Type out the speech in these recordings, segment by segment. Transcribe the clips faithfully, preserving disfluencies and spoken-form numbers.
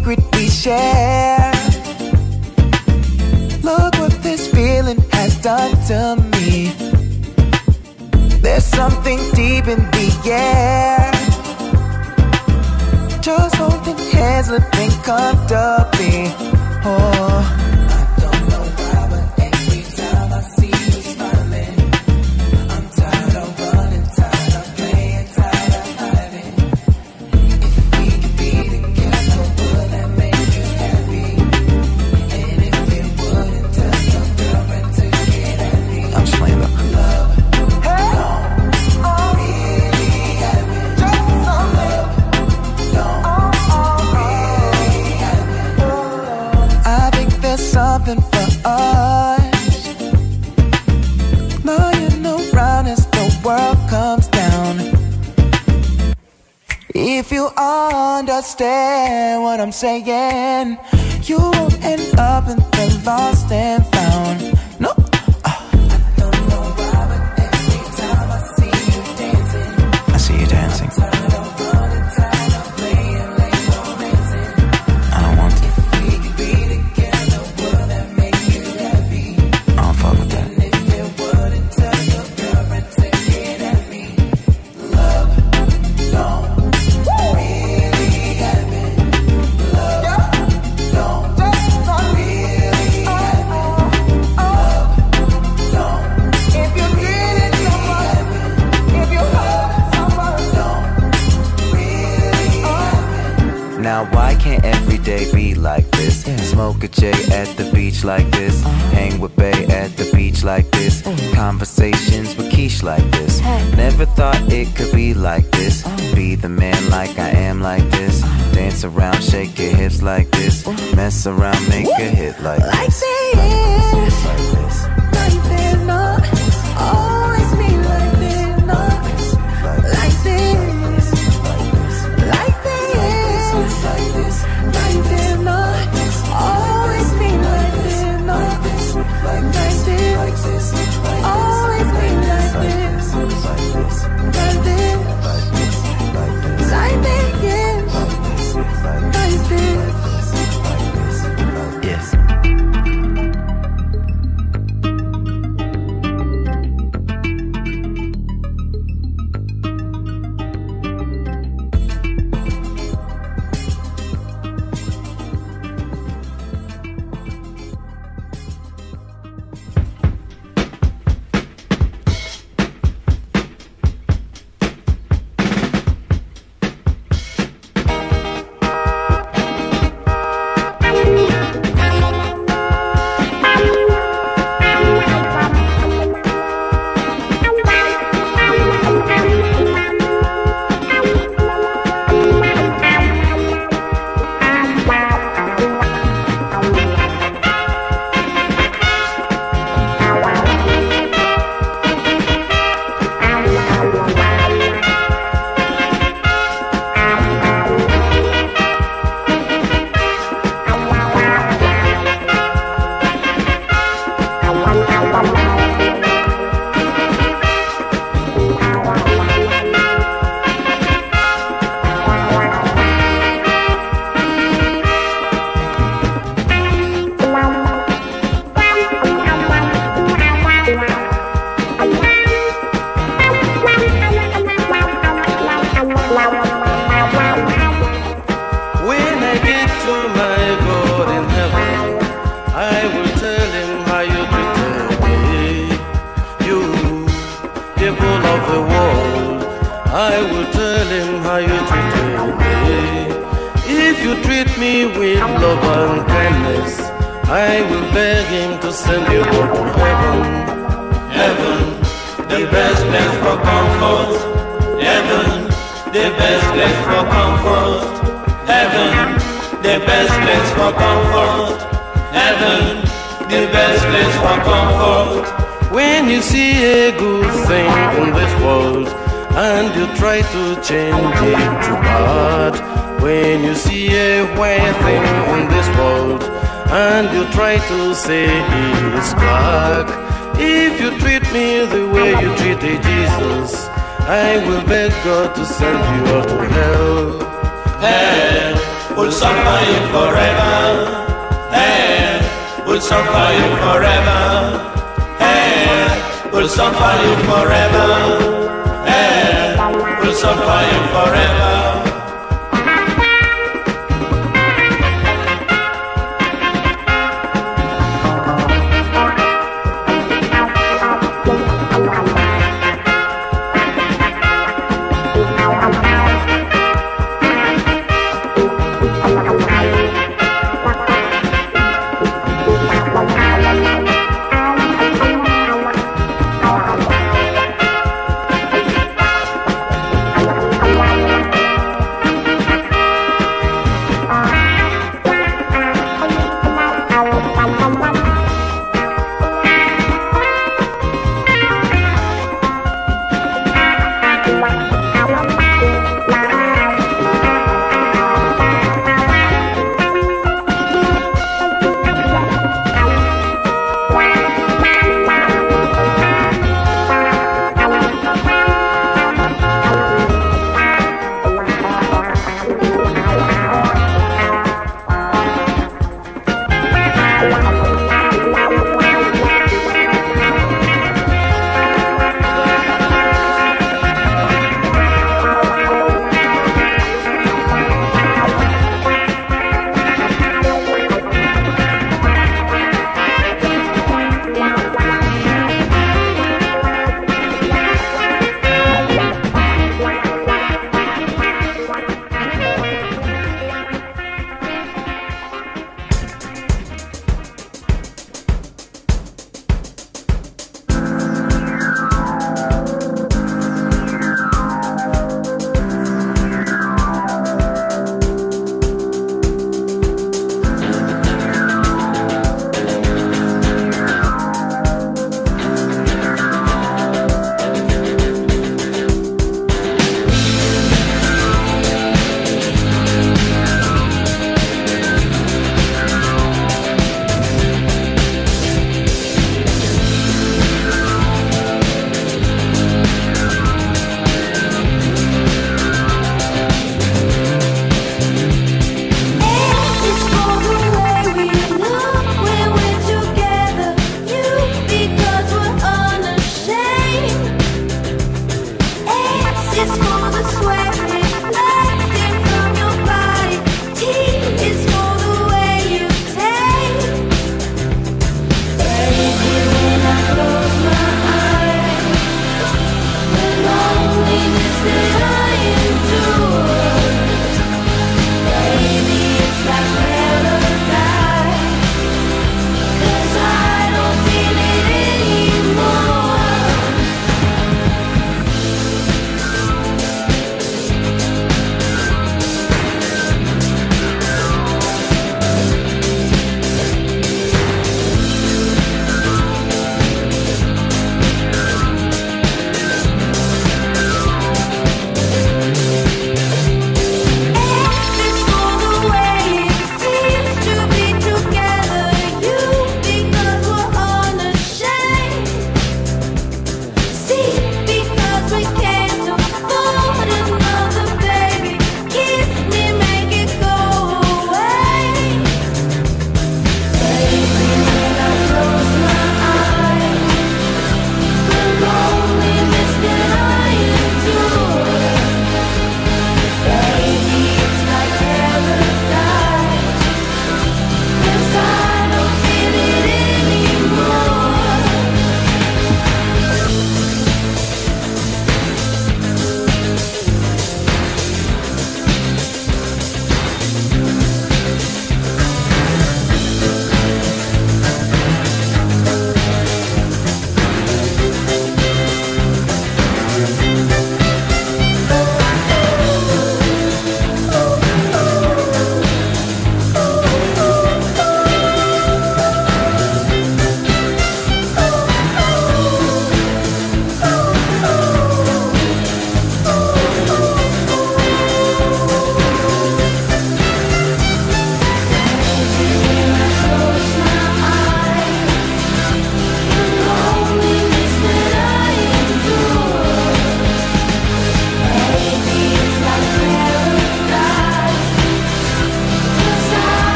secret we share. Look what this feeling has done to me. There's something deep in the air. Just holding hands, living comfortably. Oh, I don't know why, but every time I see you smiling, I'm tired of running, tired of playing, tired of hiding. If we could be together, would that make you happy? And if it wouldn't, tell your girlfriend to get at me. I'm just playing though. Love, hey, don't, oh, really happy. Just some love, don't, oh, oh, really happy. I think there's something for us, lying around as the world comes down. If you understand what I'm saying, you won't end up in the lost and found. No. I don't know why, but every time I see you dancing, I see you dancing. I'm tired of running, tired of playing, like romancing. I don't want to. If we could be together, would that make you happy? I don't fuck with that. And if it wouldn't, tell your girlfriend to get at me. Love, don't really happen. Love, don't really happen. Love, don't. If you needed someone, if you hurt someone, don't really happen. Now why can't every day be like this? Smoke a J at the beach like this. Hang with Bay at the beach like this. Conversations with Keish like this. Never thought it could be like this. Be the man like I am like this. Dance around, shake your hips like this. Mess around, make a hit like this. Like this, like this, like this, not always be like this, not like this, like this, like this, like this, like this, not always be like this, not like this, like this, always be like this, like this, like this, like this, like this, yes, like this, yes. I will tell him how you treated me. If you treat me with love and kindness, I will beg him to send you all to heaven. Heaven, the best place for comfort. Heaven, the best place for comfort. Heaven, the best place for comfort. Heaven, the best place for comfort. When you see a good thing in this world and you try to change it to bad, when you see a white thing in this world and you try to say it's black, if you treat me the way you treated Jesus, I will beg God to send you out to hell. Hell, will suffer you forever. Hell will suffer you forever. Hell will suffer you forever. Hell will suffer you forever. Bye.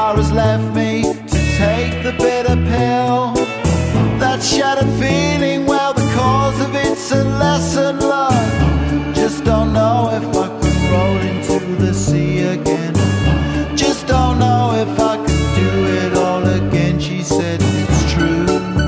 car has left me to take the bitter pill. That shattered feeling, well, the cause of it's a lesson learned. Just don't know if I can roll into the sea again. Just don't know if I can do it all again. She said it's true.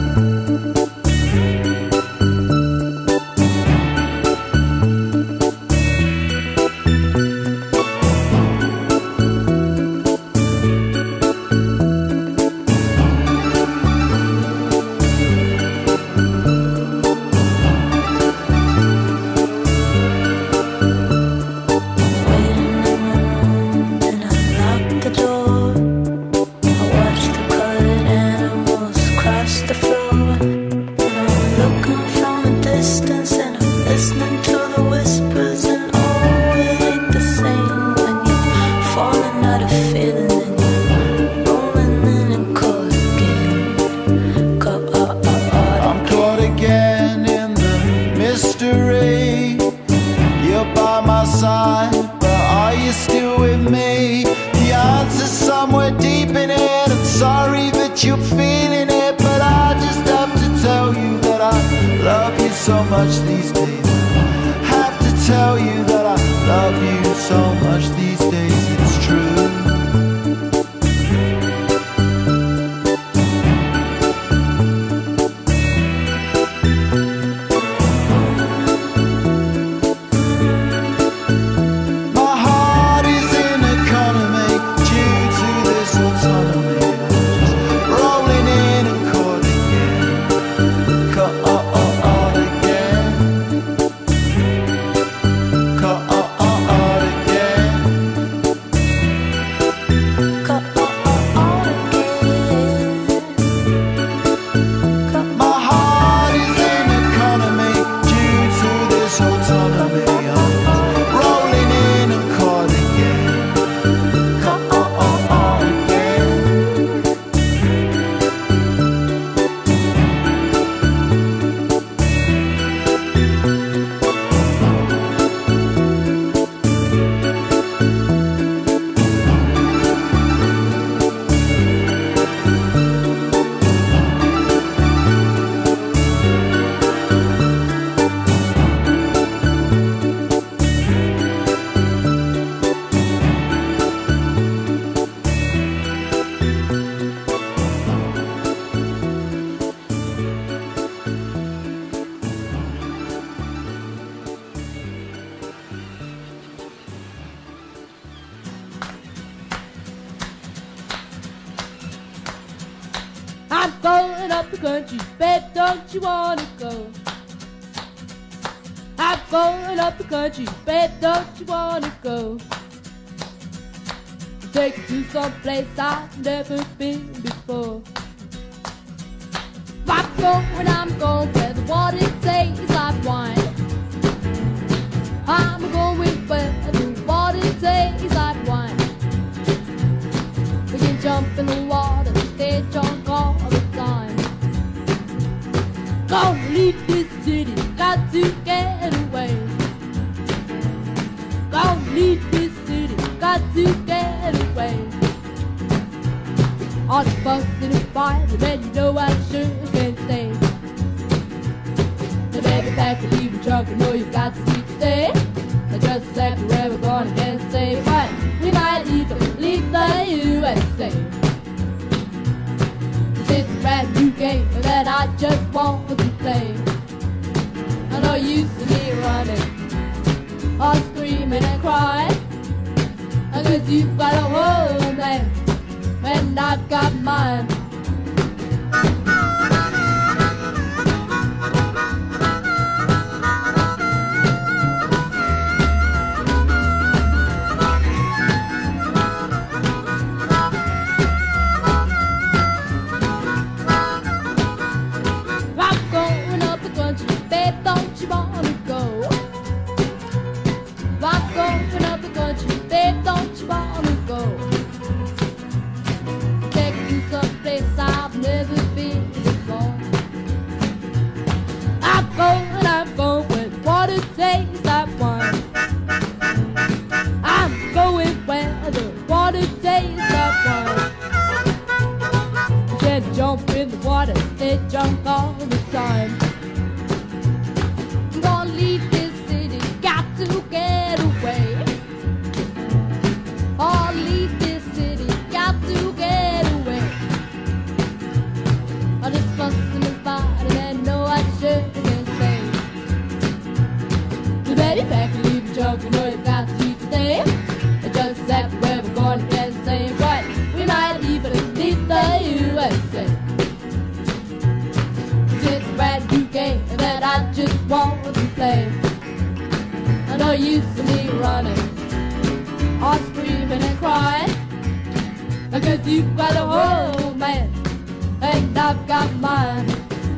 So much these days, have to tell you that I love you so much these days, it's true. My heart is in economy due to this autonomy. Rolling in and caught again, caught up. I'm going up the country, babe, don't you wanna go? I'm going up the country, babe, don't you wanna go? Take you to some place I've never been before. I'm going, I'm going where the water tastes like wine. I'm going where the water tastes like wine. We can jump in the water, stay drunk all the time. Gonna leave this city, got to get away. Gonna leave this city, got to get away. All the fuss and the fight, but you know I sure can't stay. The baby back and leave the truck, you know you got to keep stay. I just left where we're gonna get safe, but we might even leave the U S A. It's a brand new game that I just want to play. I know you see me running, or screaming and crying, cause you've got a homeland and I've got mine. Don't you wanna go? Take you someplace gotta stay drunk all the time. I'm gonna leave this city, got to get away. Oh, leave this city, got to get away. All this fussing is bad and I know I shouldn't say. You better back and leave the junk, you know you got to stay. Just exactly where we're going to get the same right. We might even leave the U S A. It's a brand new game that I just want to play. I know you see me running, or screaming and crying, because you've got a whole man, and I've got mine.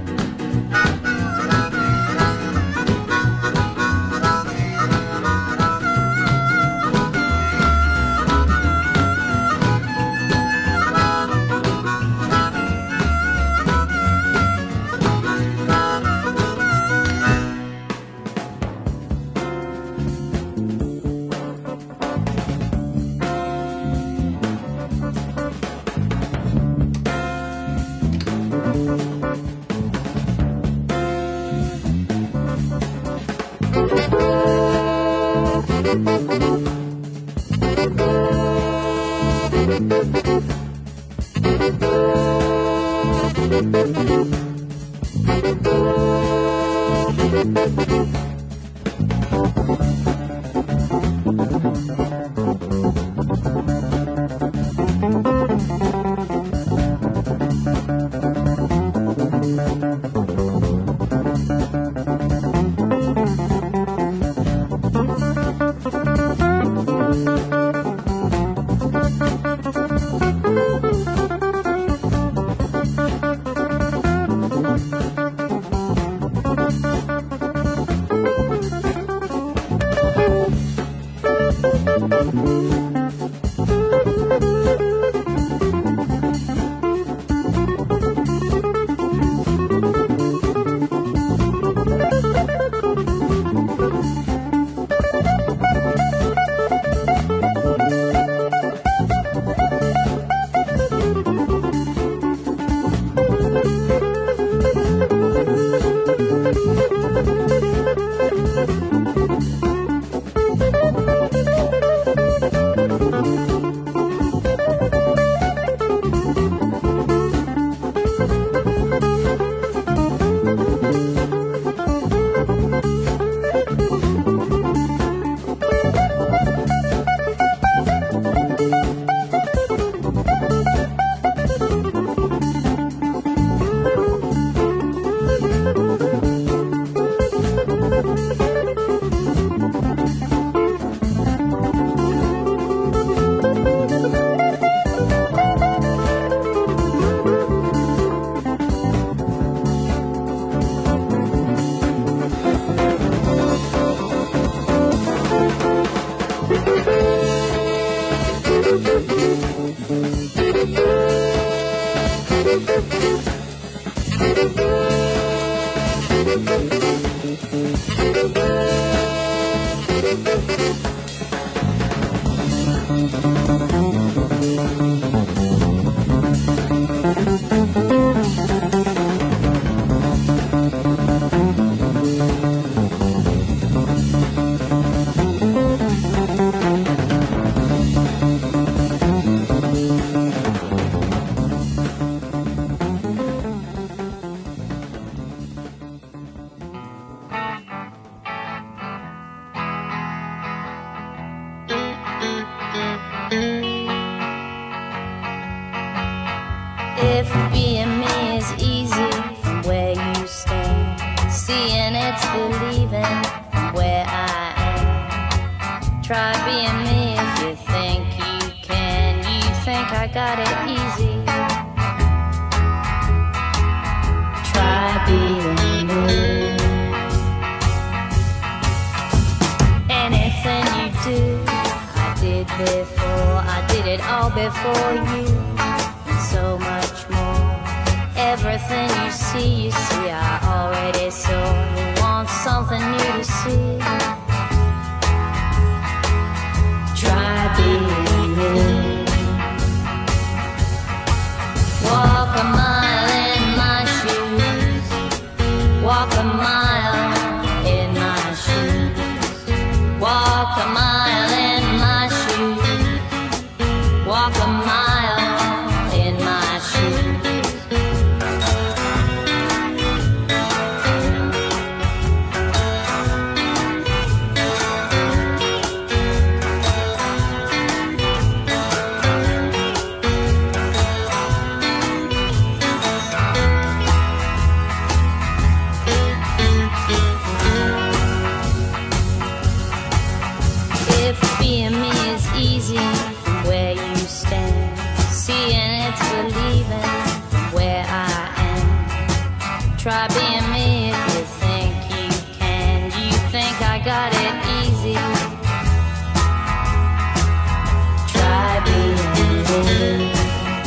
If being me is easy from where you stand, seeing it's believing from where I am. Try being me if you think you can. You think I got it easy. Try being me. Anything you do, I did before. I did it all before you. So much more. Everything you see, you see, I already saw. You want something new to see. Try being me. Walk a mile in my it's believing from where I am. Try being me if you think you can. You think I got it easy. Try being me.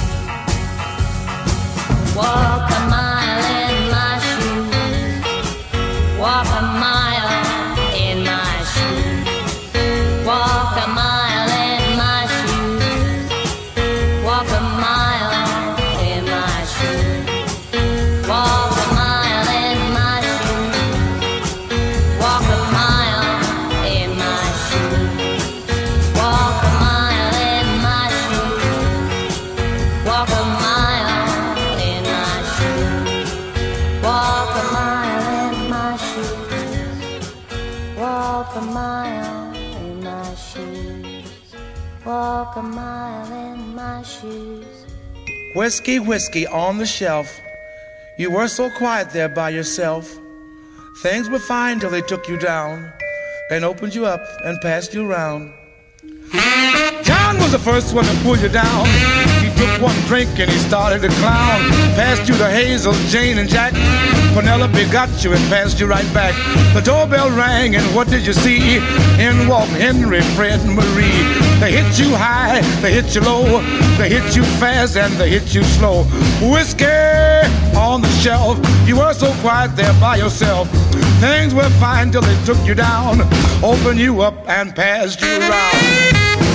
Walk a mile in my shoes. Walk a mile in my shoes. Walk a mile in my shoes. Walk a mile in my shoes. Walk a mile in my shoes. Walk a mile in my shoes. Walk a mile in my shoes. Walk a mile in my shoes. Walk a mile in my shoes. Walk a mile in my shoes. Walk a mile in my shoes. Whiskey, whiskey on the shelf. You were so quiet there by yourself. Things were fine till they took you down and opened you up and passed you around. John was the first one to pull you down. He took one drink and he started to clown. Passed you to Hazel, Jane, and Jack. Penelope got you and passed you right back. The doorbell rang and what did you see? In walked Henry, Fred, and Marie. They hit you high, they hit you low. They hit you fast and they hit you slow. Whiskey on the shelf. You were so quiet there by yourself. Things were fine till they took you down, opened you up and passed you around.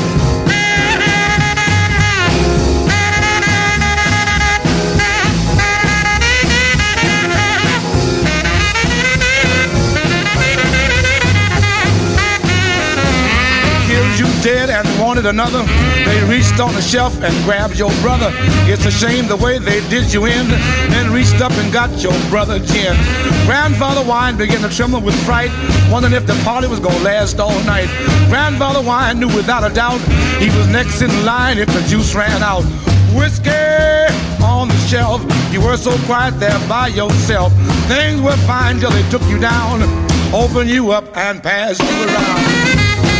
You dead and wanted another. They reached on the shelf and grabbed your brother. It's a shame the way they did you in. Then reached up and got your brother Jim. Grandfather Wine began to tremble with fright, wondering if the party was gonna last all night. Grandfather Wine knew without a doubt he was next in line if the juice ran out. Whiskey on the shelf. You were so quiet there by yourself. Things were fine till they took you down, opened you up and passed you around.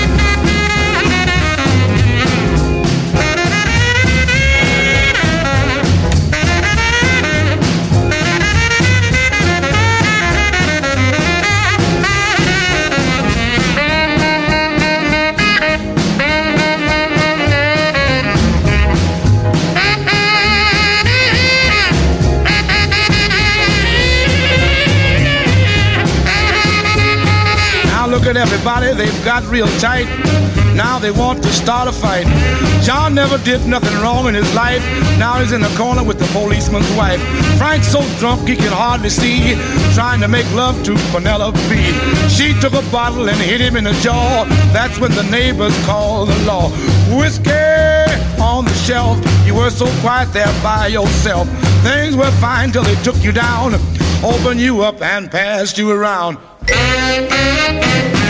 Look at everybody, they've got real tight. Now they want to start a fight. John never did nothing wrong in his life. Now he's in the corner with the policeman's wife. Frank's so drunk he can hardly see, trying to make love to Penelope. She took a bottle and hit him in the jaw. That's when the neighbors called the law. Whiskey on the shelf. You were so quiet there by yourself. Things were fine till they took you down, opened you up and passed you around.